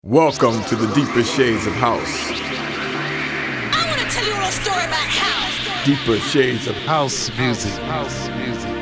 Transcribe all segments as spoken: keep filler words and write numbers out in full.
Welcome to the Deeper Shades of House. I want to tell you a little story about house. Deeper Shades of House music. House music.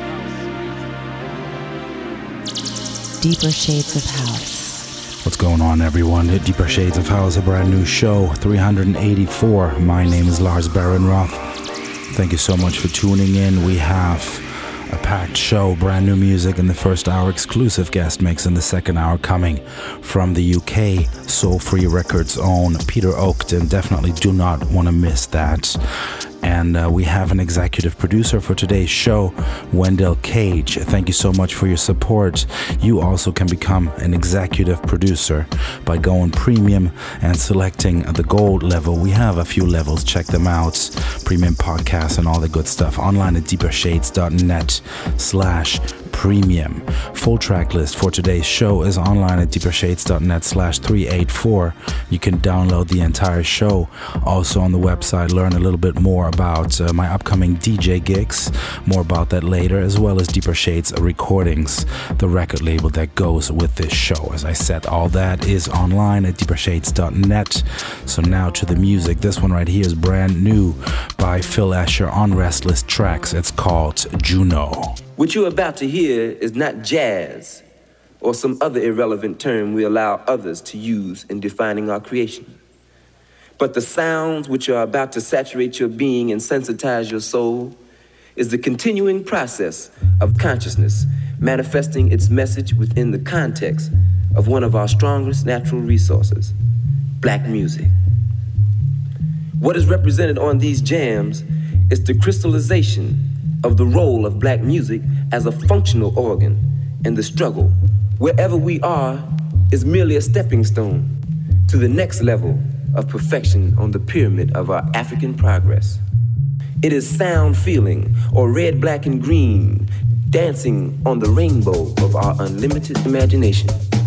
Deeper Shades of House. What's going on, everyone? Deeper Shades of House, a brand new show, three eighty-four. My name is Lars Barenroth. Thank you so much for tuning in. We have a packed show, brand new music in the first hour, exclusive guest mix in the second hour coming from the U K, Soul Free Records own Peter Oakton. Definitely do not want to miss that. And uh, we have an executive producer for today's show, Wendell Cage. Thank you so much for your support. You also can become an executive producer by going premium and selecting the gold level. We have a few levels. Check them out. Premium podcasts and all the good stuff. Online at deepershades.net slash premium. Full track list for today's show is online at deepershades.net slash 384. You can download the entire show. Also on the website, learn a little bit more about uh, my upcoming D J gigs. More about that later, as well as Deeper Shades Recordings, the record label that goes with this show. As I said, all that is online at deepershades dot net. So now to the music. This one right here is brand new by Phil Escher on Restless Tracks. It's called Juno. What you're about to hear is not jazz or some other irrelevant term we allow others to use in defining our creation. But the sounds which are about to saturate your being and sensitize your soul is the continuing process of consciousness manifesting its message within the context of one of our strongest natural resources, black music. What is represented on these jams is the crystallization of the role of black music as a functional organ in the struggle. Wherever we are is merely a stepping stone to the next level of perfection on the pyramid of our African progress. It is sound feeling, or red, black, and green, dancing on the rainbow of our unlimited imagination.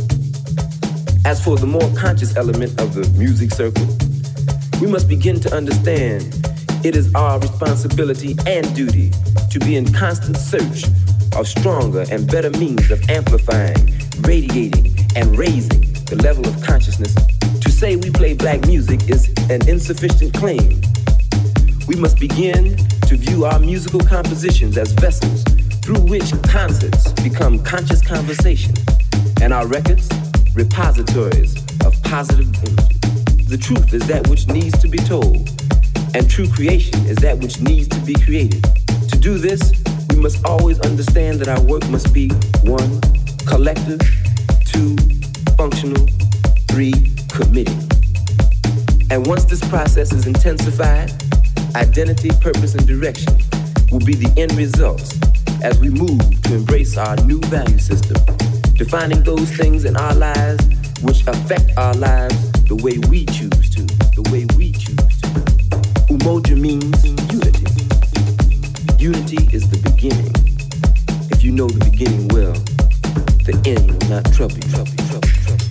As for the more conscious element of the music circle, we must begin to understand it is our responsibility and duty to be in constant search of stronger and better means of amplifying, radiating, and raising the level of consciousness. To say we play black music is an insufficient claim. We must begin to view our musical compositions as vessels through which concerts become conscious conversation, and our records, repositories of positive energy. The truth is that which needs to be told, and true creation is that which needs to be created. To do this, we must always understand that our work must be one, collective, two, functional, three, committing. And once this process is intensified, identity, purpose, and direction will be the end results as we move to embrace our new value system, defining those things in our lives which affect our lives the way we choose to, the way we choose to. Umoja means unity. Unity is the beginning. If you know the beginning well, the end will not trouble you, trouble you, trouble you, trouble you.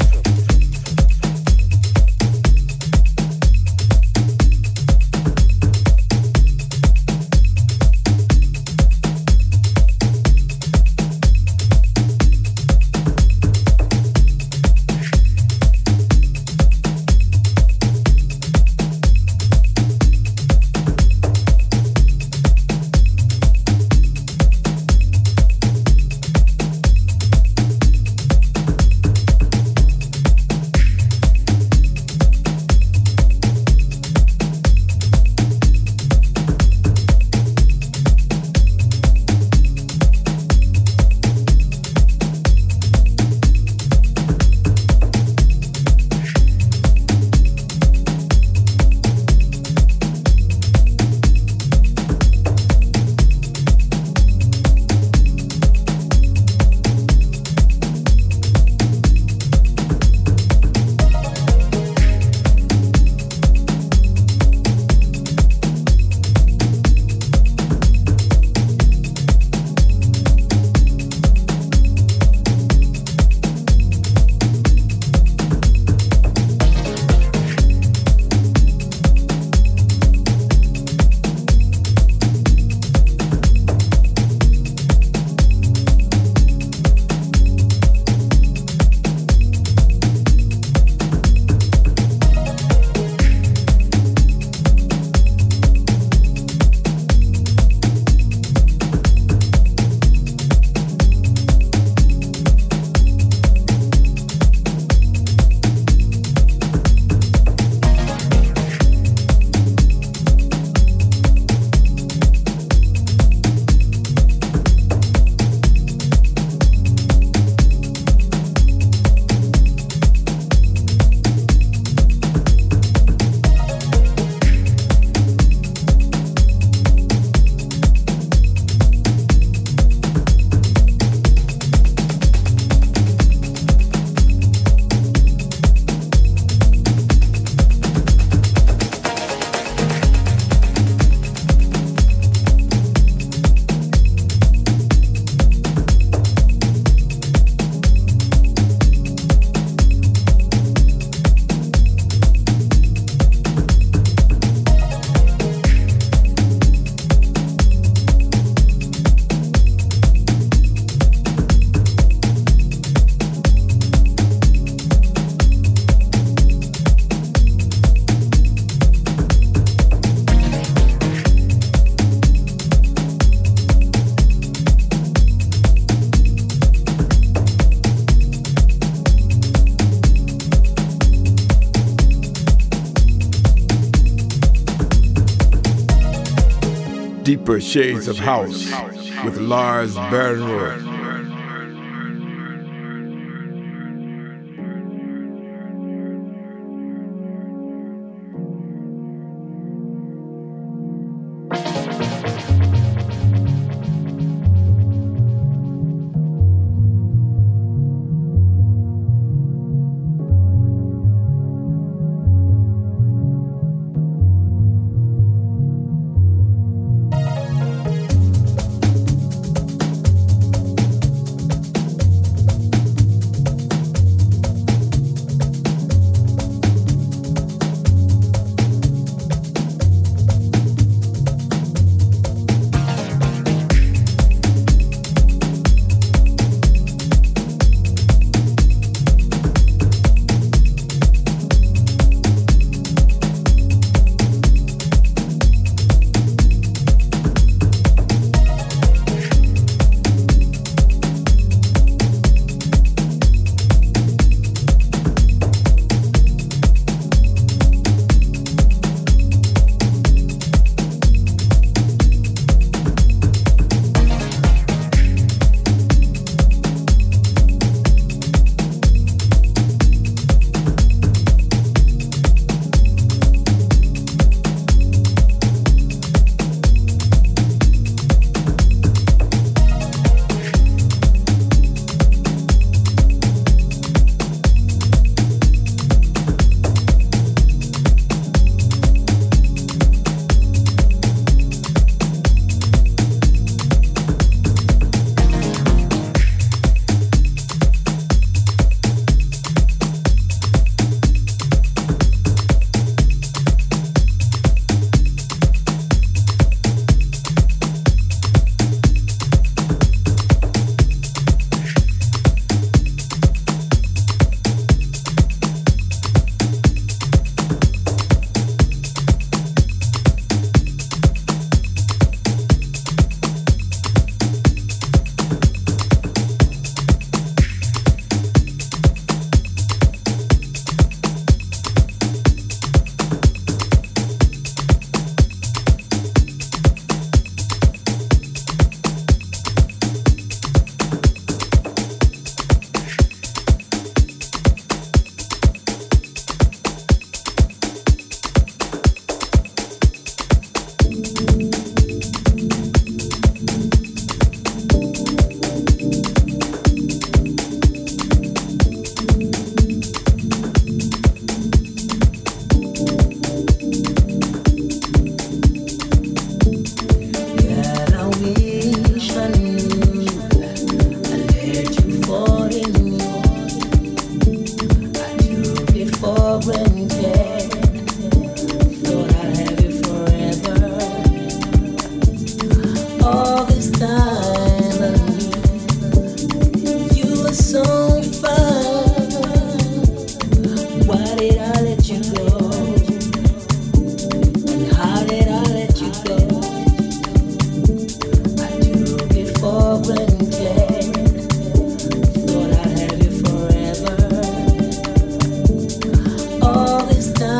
Deeper Shades of House with Lars Bernroth. This time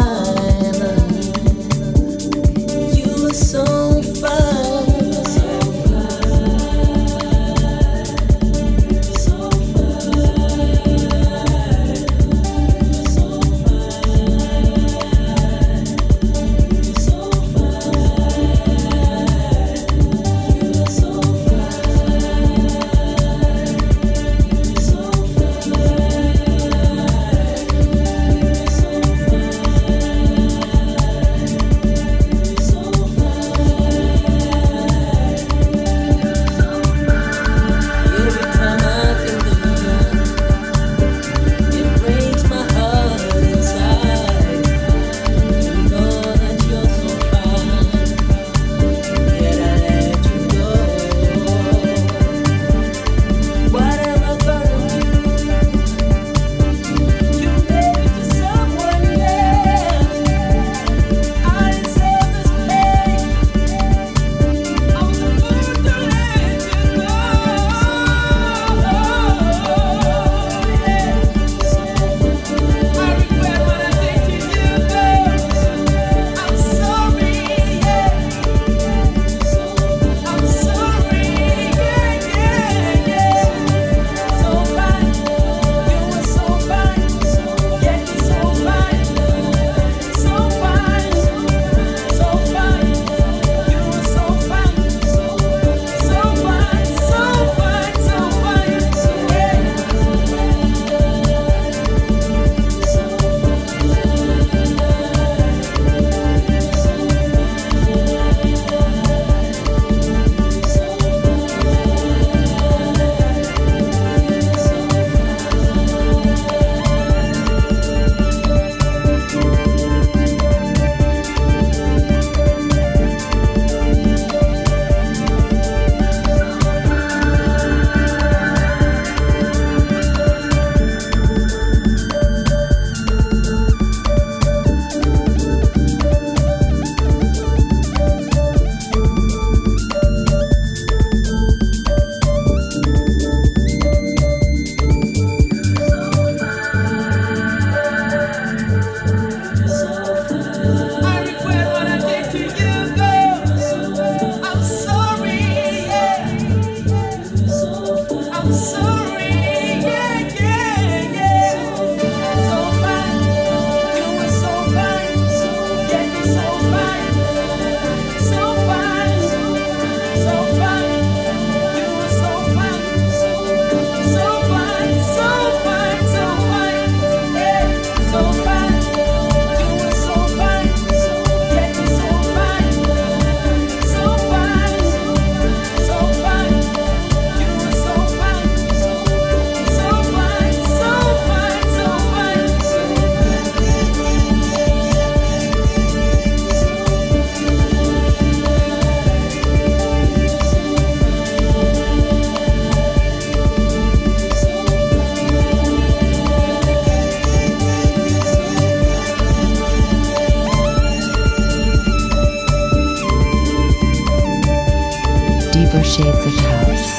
Deeper Shades of House.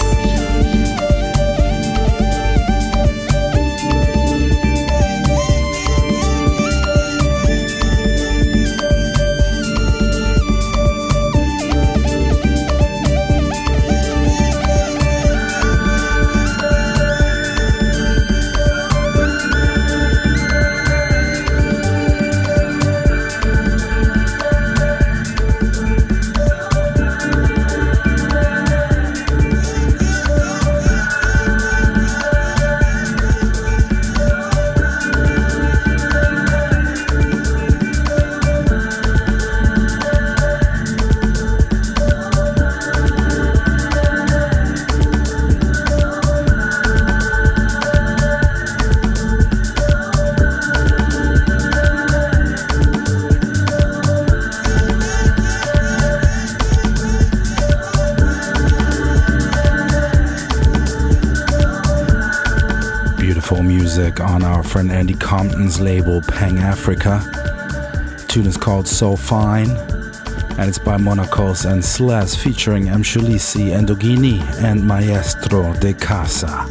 Music on our friend Andy Compton's label Pang Africa. The tune is called So Fine, and it's by Monacos and Sles featuring M. Shulisi, Endogini, and Maestro de Casa.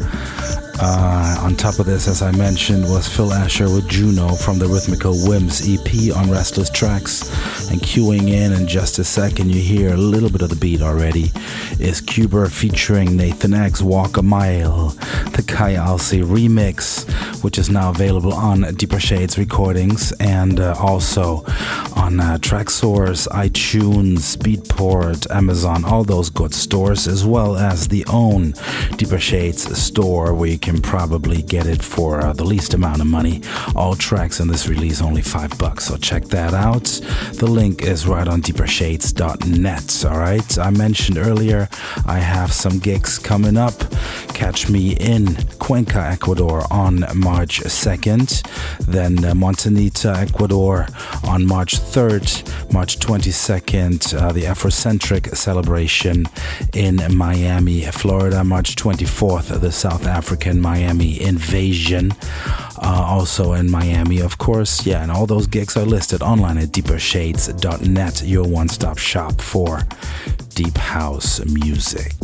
Uh, on top of this, as I mentioned, was Phil Asher with Juno from the Rhythmical Whims E P on Restless Tracks. And queuing in in just a second, you hear a little bit of the beat already, is Cuba featuring Nathan X, Walk a Mile, the Kai Alcé remix, which is now available on Deeper Shades Recordings and uh, also on uh, Traxsource, iTunes, Beatport, Amazon, all those good stores, as well as the own Deeper Shades store where you can probably get it for uh, the least amount of money. All tracks in this release only five bucks, so check that out. The link is right on deeper shades dot net. All right, I mentioned earlier I have some gigs coming up. Catch me in Cuenca, Ecuador on March second, then uh, Montanita, Ecuador on March third, March twenty-second, uh, the Afrocentric celebration in Miami, Florida, March twenty-fourth, the South African Miami Invasion, uh, also in Miami, of course. Yeah, and all those gigs are listed online at deeper shades dot net, your one-stop shop for deep house music.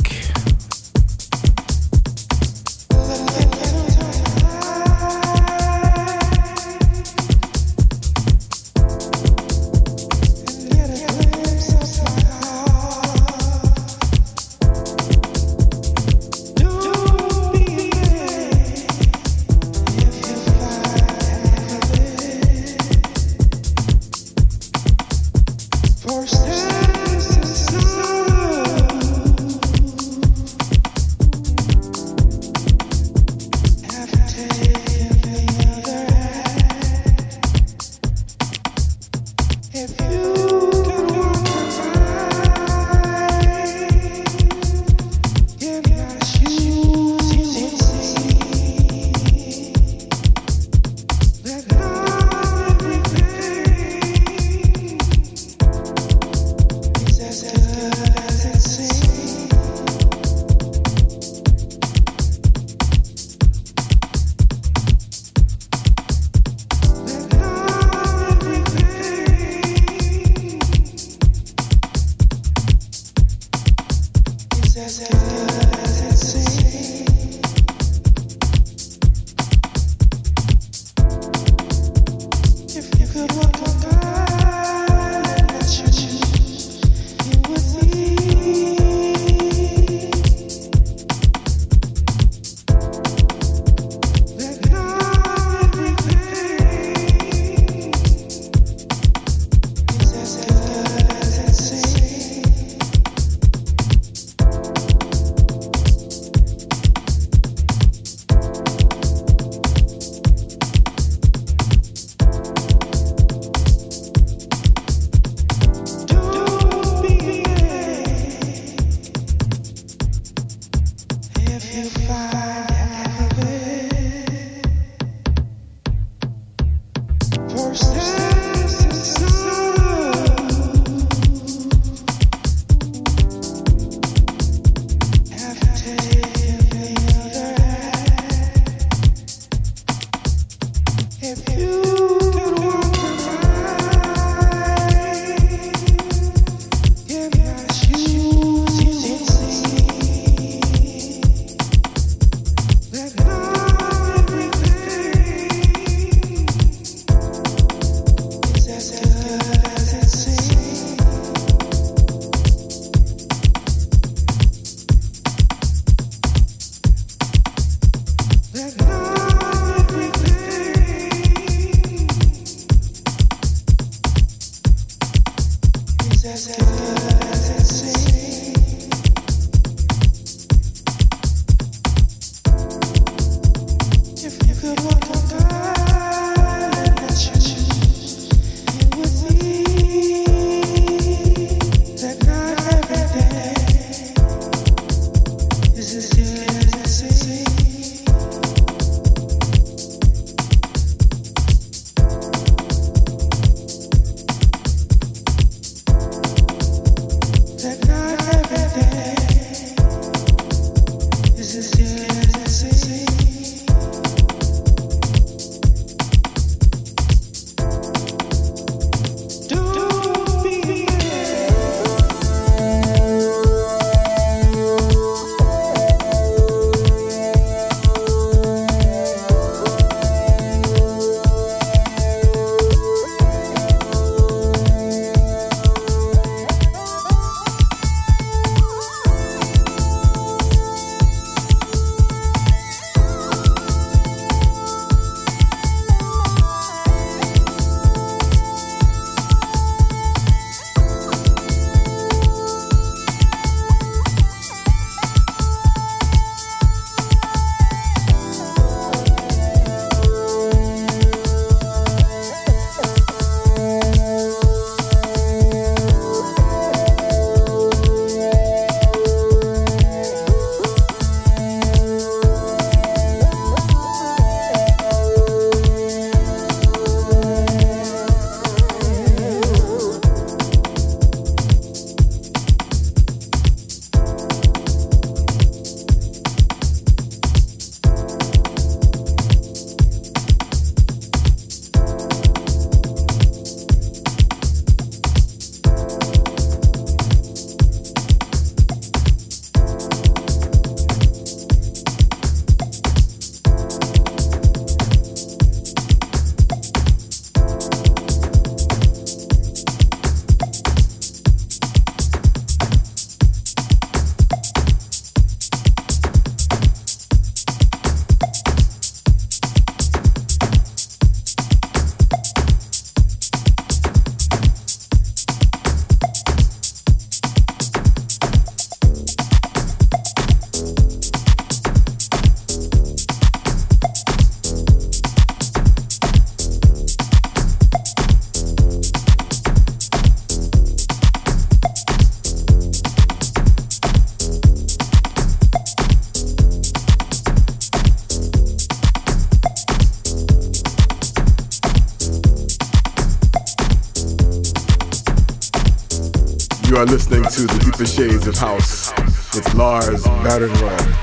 You are listening to The Deeper Shades of House with Lars Barenroth.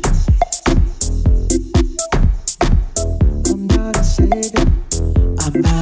I'm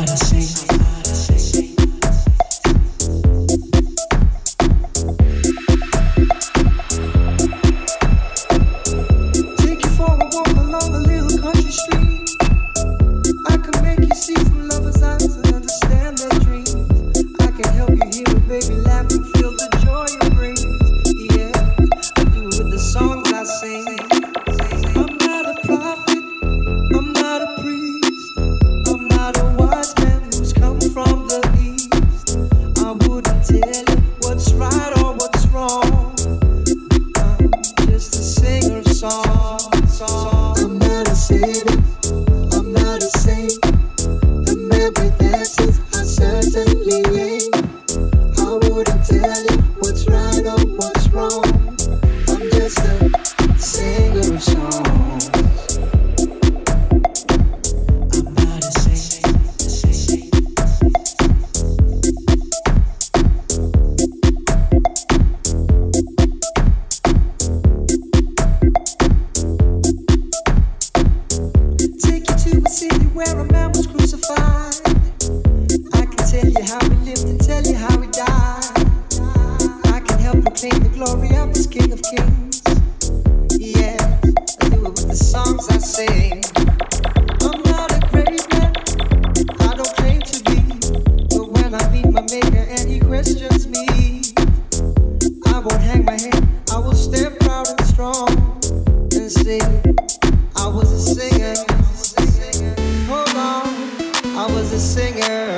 where a man was crucified. I can tell you how he lived and tell you how he died. I can help proclaim the glory of this King of Kings. Yeah, I do it with the songs I sing. I'm not a great man, I don't claim to be. But when I meet my maker and he questions me, I won't hang my head, I will stand proud and strong and say, I was a singer. Hold on, I was a singer.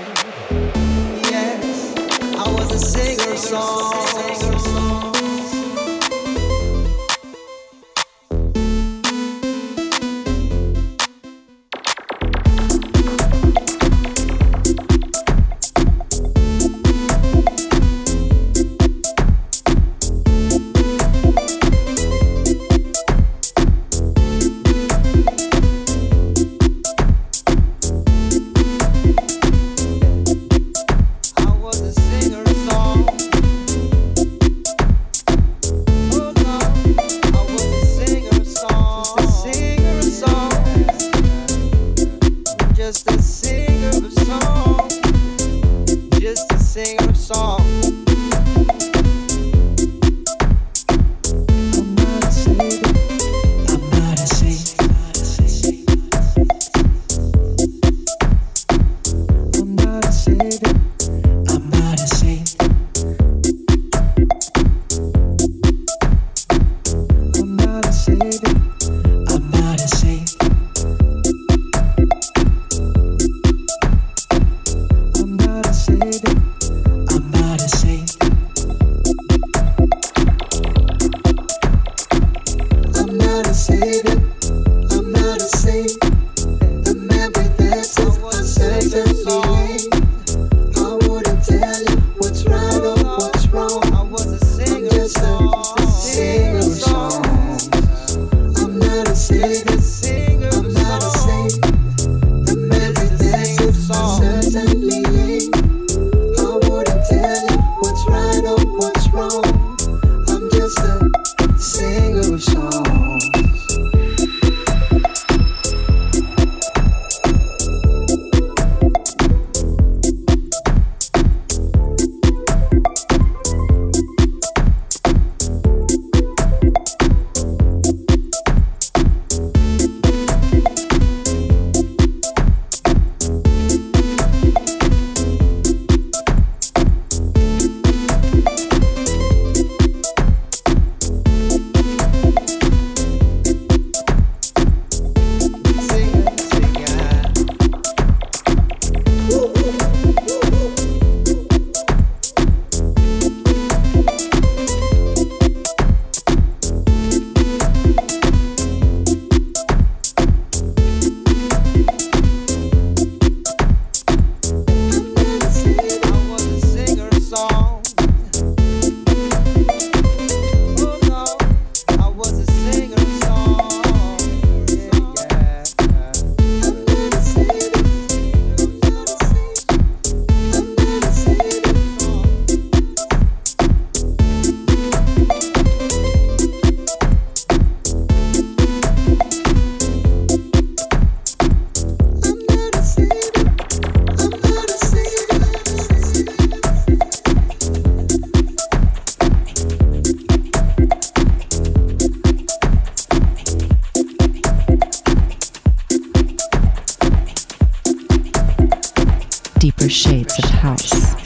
Yes, I was a singer song. Deeper shades of house.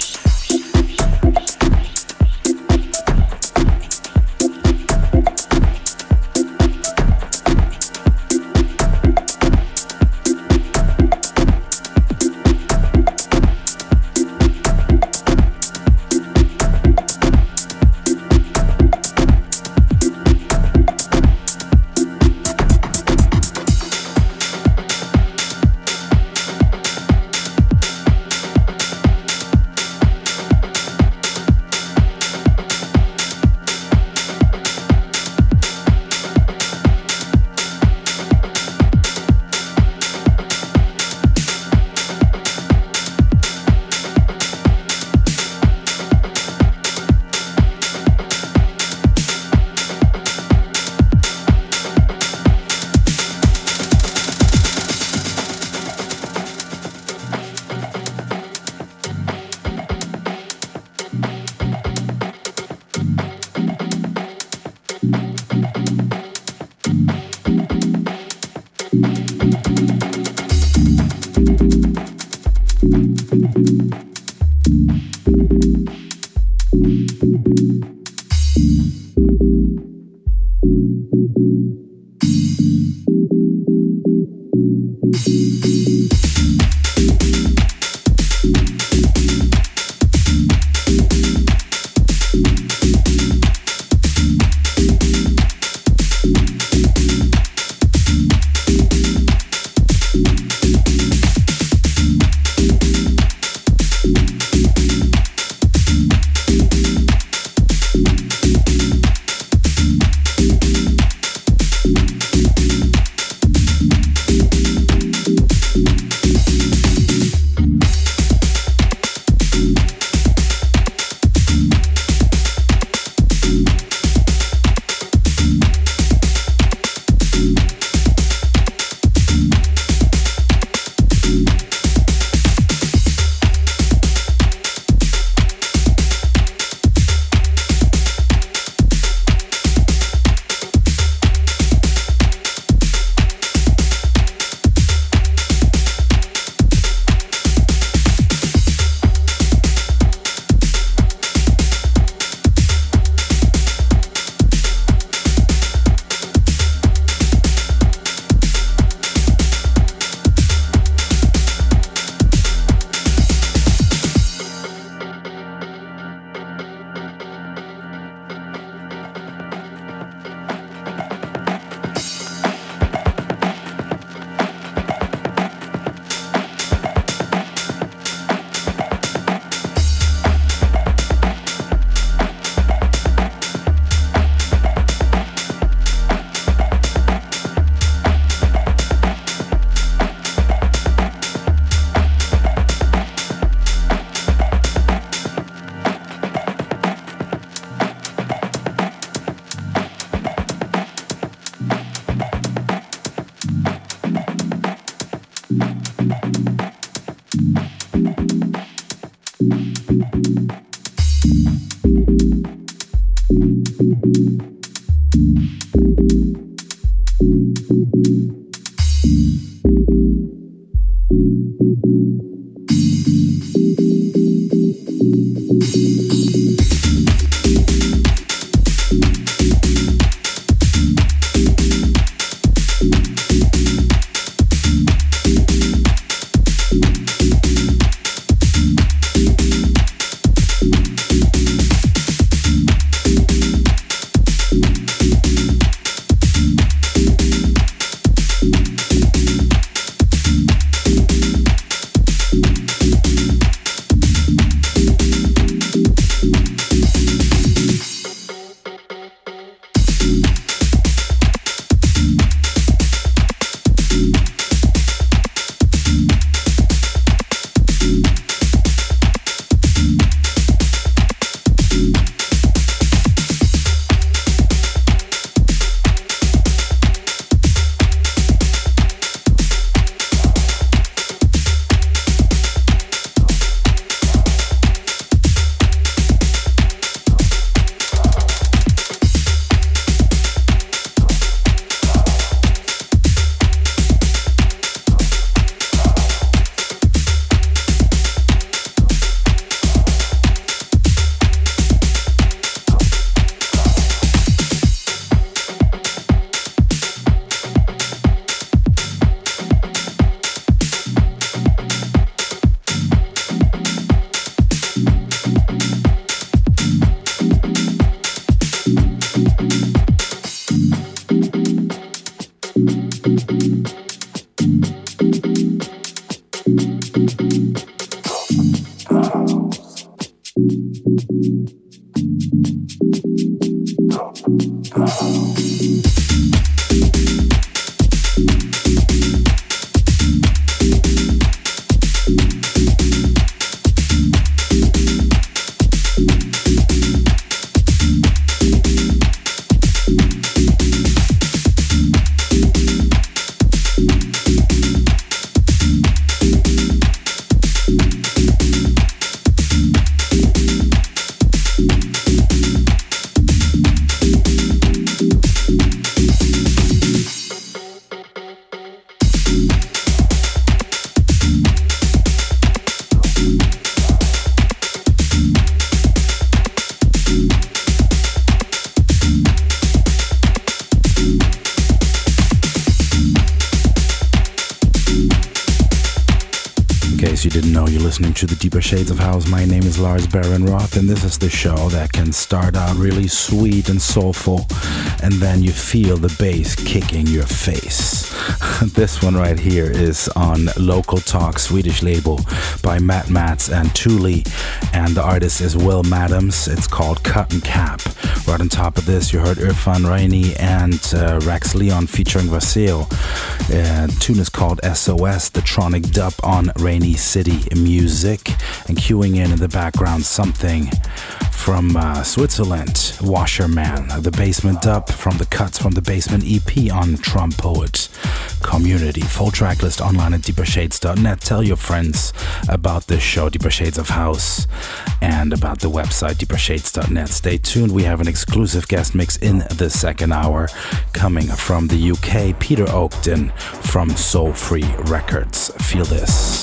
case you didn't know, you're listening to the Deeper Shades of House. My name is Lars Baron Roth, and this is the show that can start out really sweet and soulful, and then you feel the bass kicking your face. This one right here is on Local Talk, Swedish label by Matt Mats and Thule, and the artist is Will Madams. It's called Cut and Cap. Right on top of this, you heard Irfan Raini and uh, Rex Leon featuring Vaseo. Uh, tune is called S O S, the Tronic dub on Rainy City Music, and queuing in in the background something from uh, Switzerland, Washerman, the Basement dub from the Cuts from the Basement E P on Trump Poet Community. Full track list online at deeper shades dot net. Tell your friends about this show, Deeper Shades of House, and about the website deeper shades dot net. Stay tuned, we have an exclusive guest mix in the second hour coming from the U K, Peter Oakton from Soul Free Records. Feel this.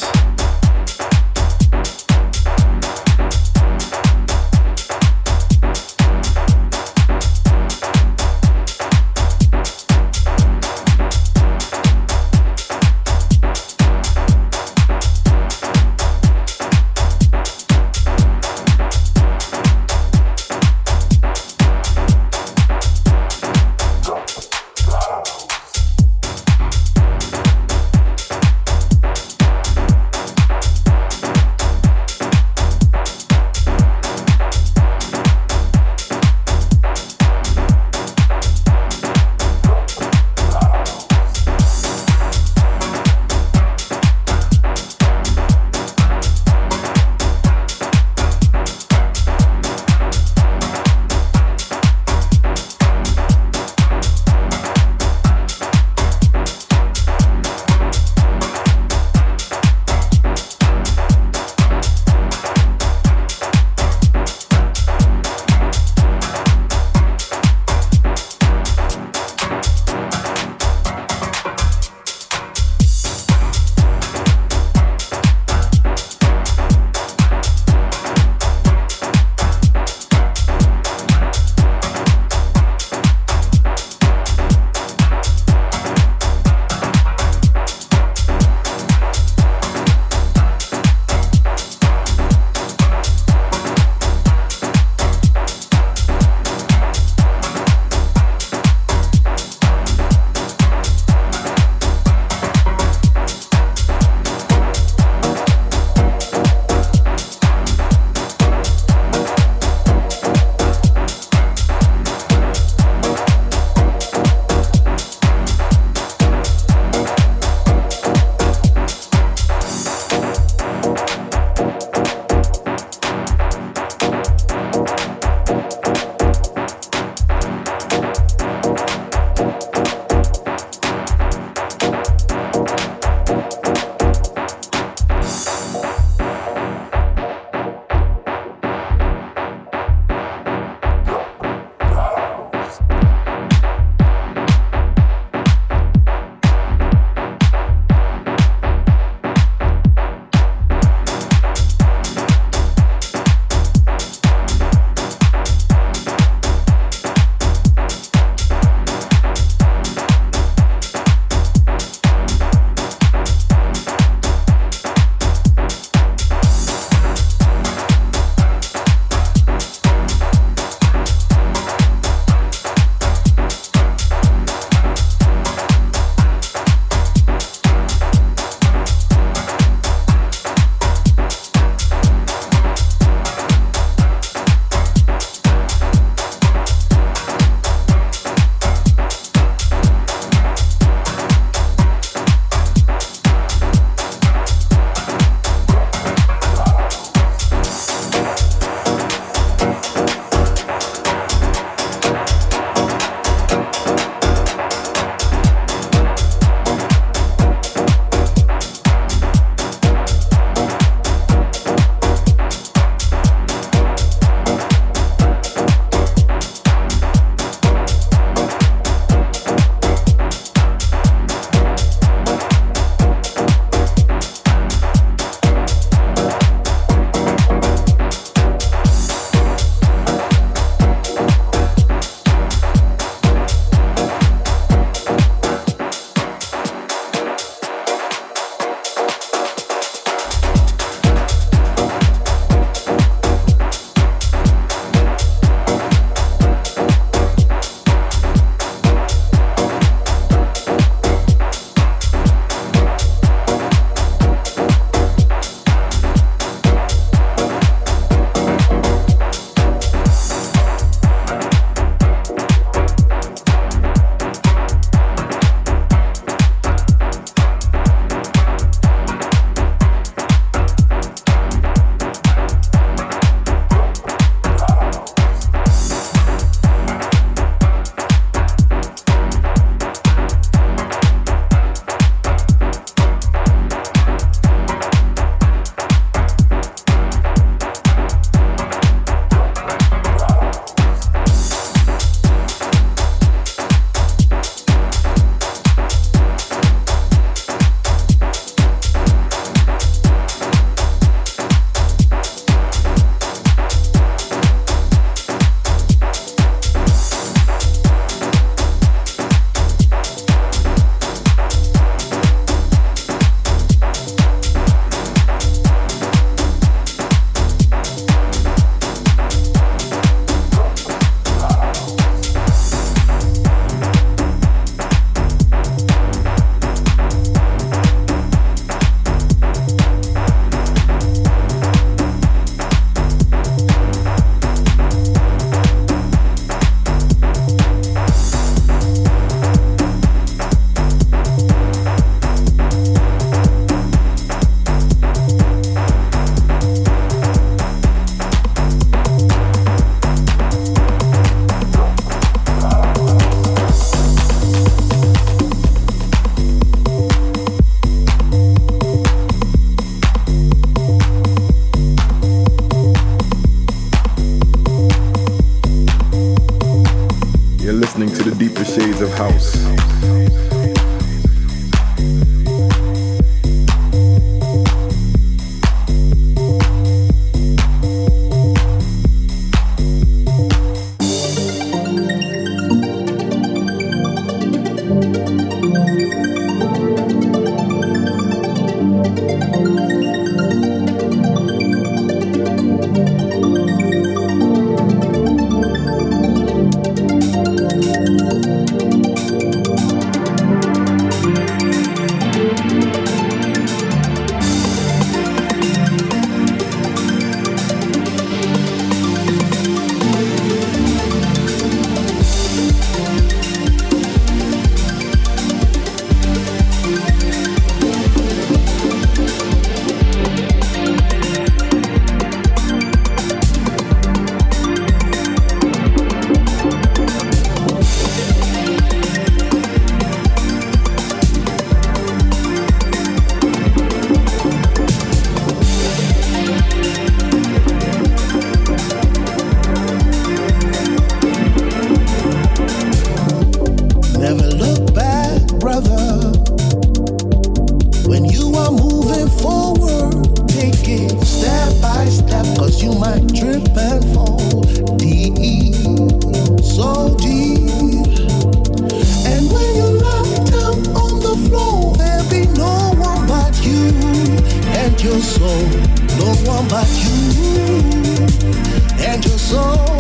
your soul. No one but you and your soul.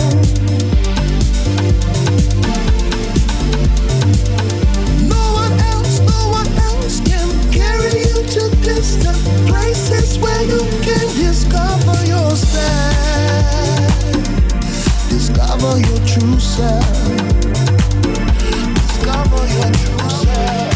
No one else, no one else can carry you to distant places where you can discover yourself. Discover your true self. Discover your true self.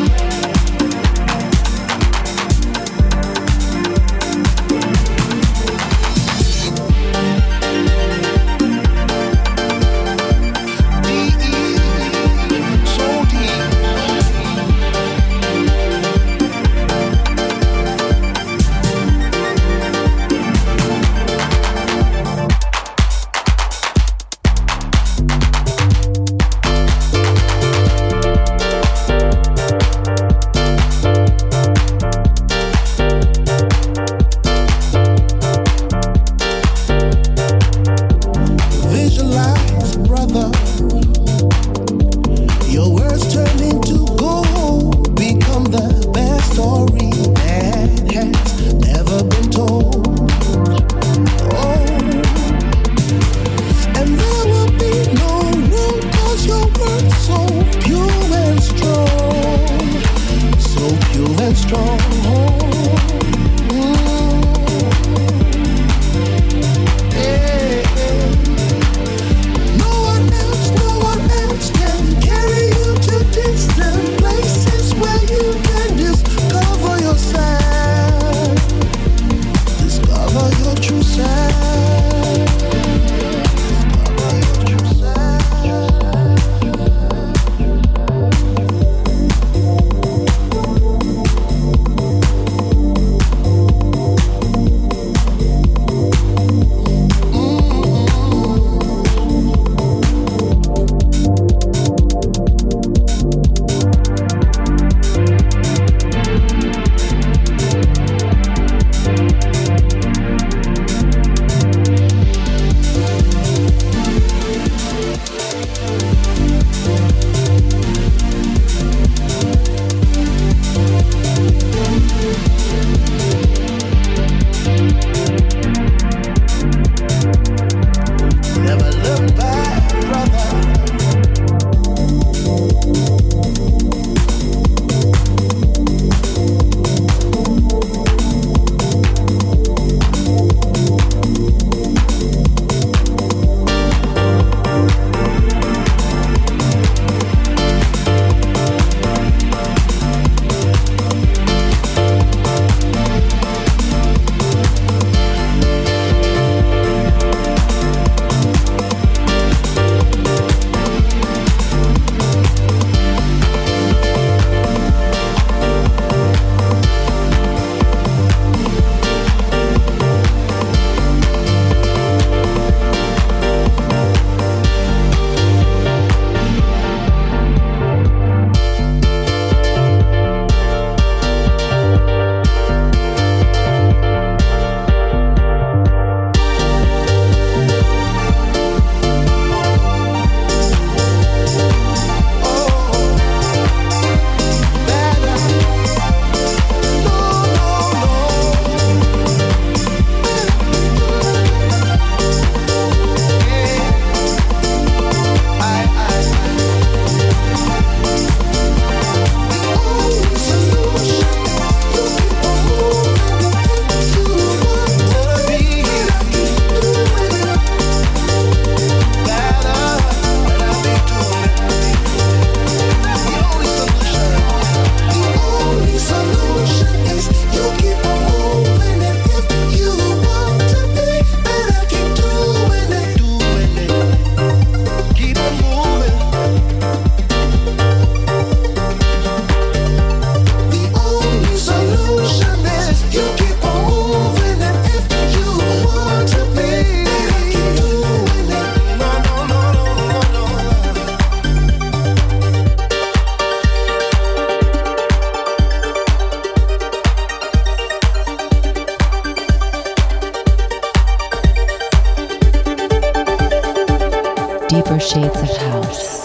Deeper Shades of House.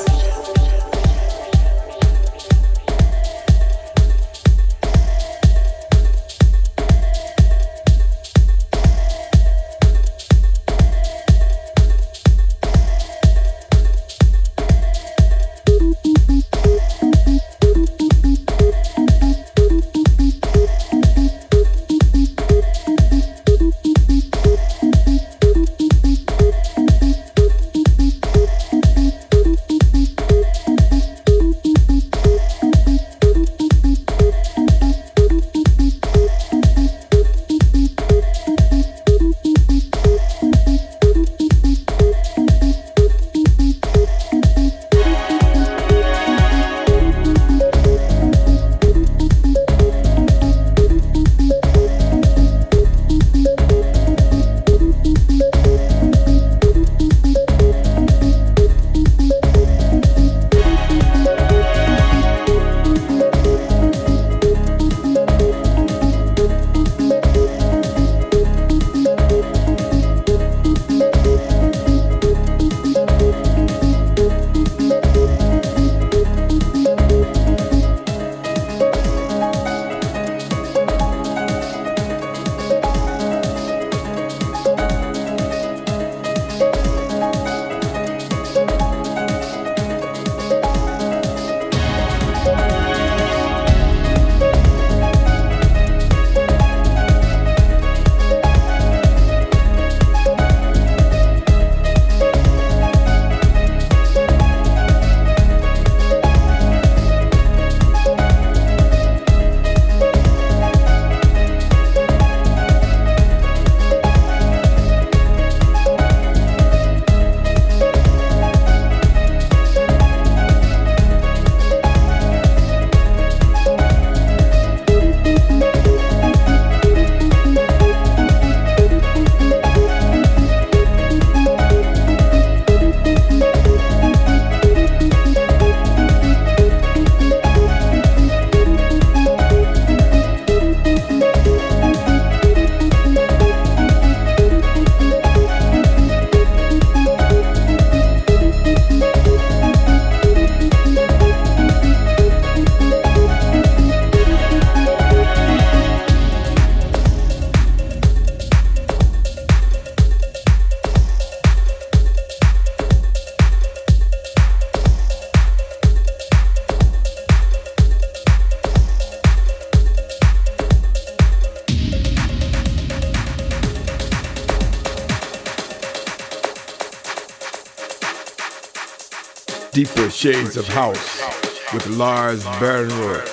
Deeper Shades of House with Lars Bernroth.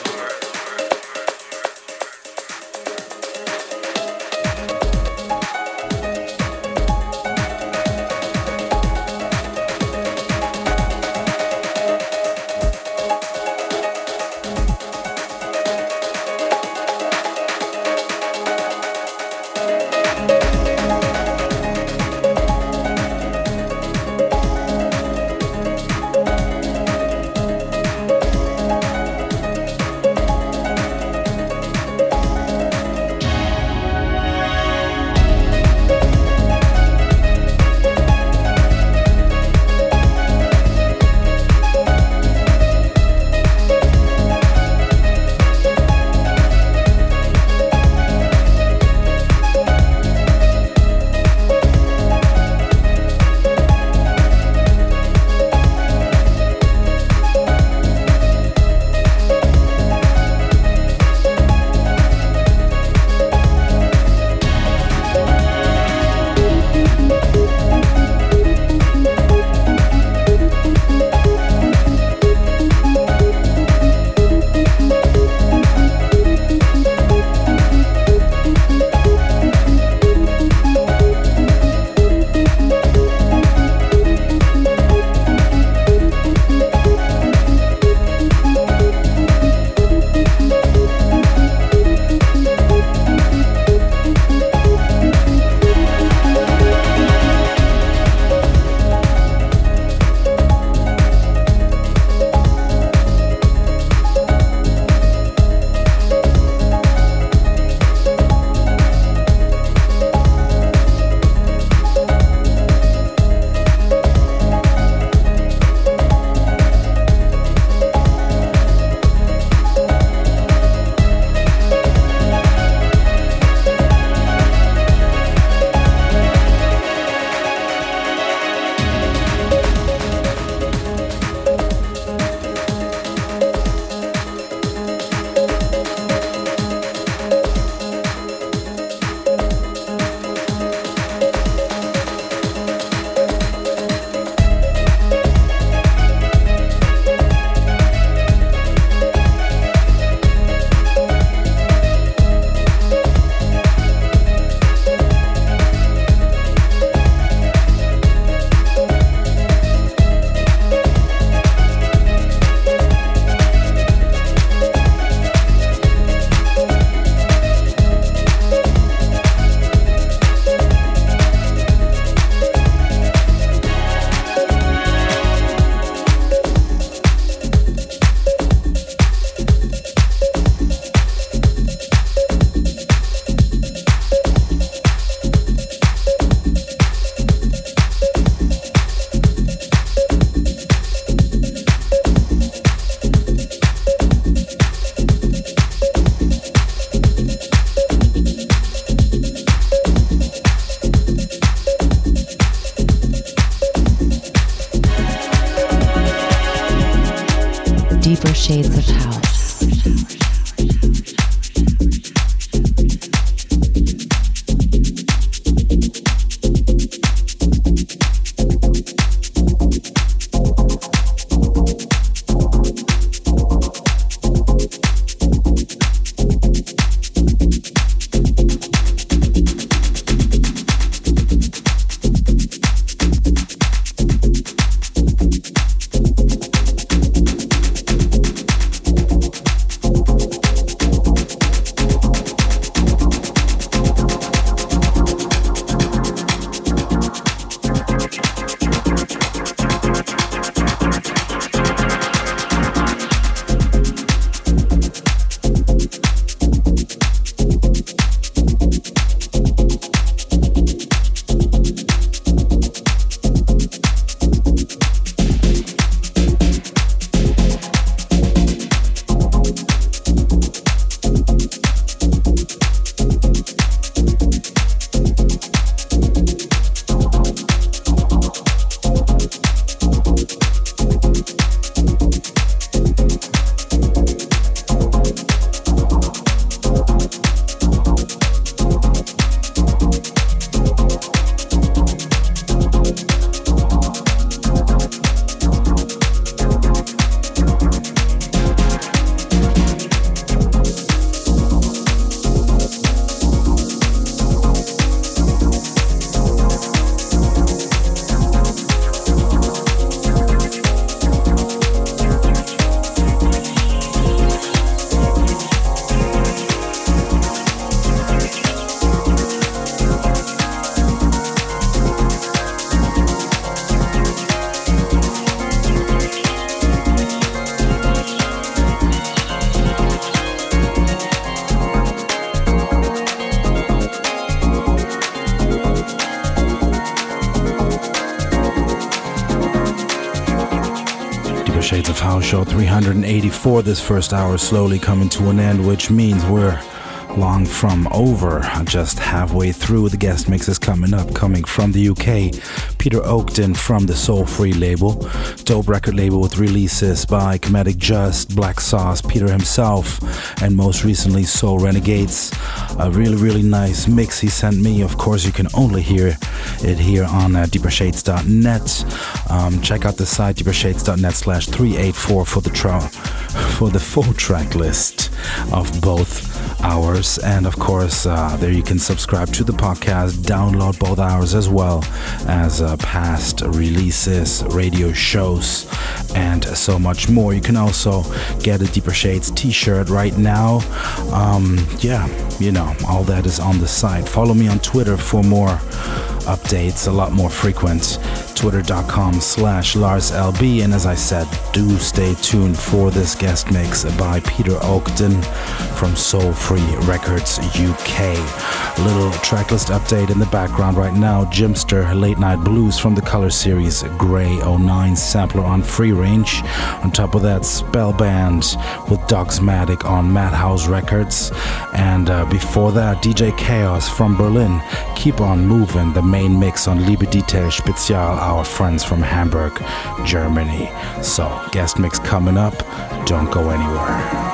of House Show three eighty-four. This first hour slowly coming to an end, which means we're long from over, just halfway through. The guest mix is coming up, coming from the U K. Peter Oakton from the Soul Free label, dope record label with releases by Comedic Just, Black Sauce, Peter himself, and most recently Soul Renegades. A really, really nice mix he sent me. Of course, you can only hear it here on uh, deeper shades dot net. Um, check out the site deeper shades dot net slash three eighty-four for the tra- for the full track list of both hours, and of course uh, there you can subscribe to the podcast, download both hours as well as uh, past releases, radio shows, and so much more. You can also get a Deeper Shades t-shirt right now. Um, yeah, you know, all that is on the site. Follow me on Twitter for more updates, a lot more frequent. Twitter.com slash LarsLB. And as I said, do stay tuned for this guest mix by Peter Oakton from Soul Free Records U K. Little tracklist update in the background right now. Jimster, Late Night Blues from the Color Series, Grey oh nine sampler on Free Range. On top of that, Spellband with Dogsmatic on Madhouse Records. And uh, before that, D J Chaos from Berlin, Keep On Moving, the main mix on Liebe Detail Spezial, our friends from Hamburg, Germany. So, guest mix coming up. Don't go anywhere.